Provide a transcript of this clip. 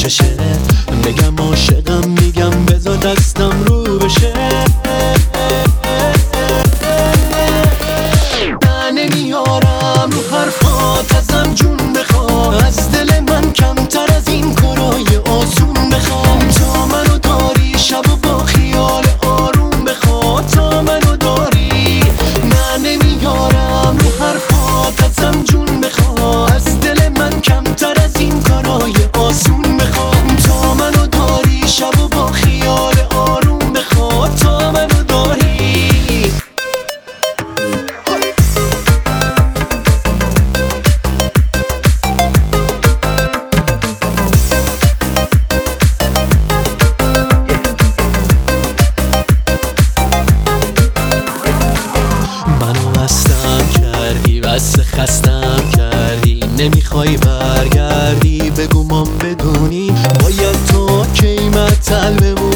بشه. بگم عاشقم میگم بذار دستم رو بشه. من نمیارم رو حرفات ازم جون بخوا، از دل من کمتر از این کارای آسون بخوام. تا منو داری شب و با خیال آروم بخوا، تا منو داری. من نمیارم رو حرفات ازم جون بخوا، از دل من کمتر از این کارای آسون بخوام. تا منو داری شب و با خیال آروم بخوا، تا منو داری. منو مستم کردی، بس خستم کردی، نمیخوای برگردی. بگو ما بدونی باید تا کی معطل بمونی.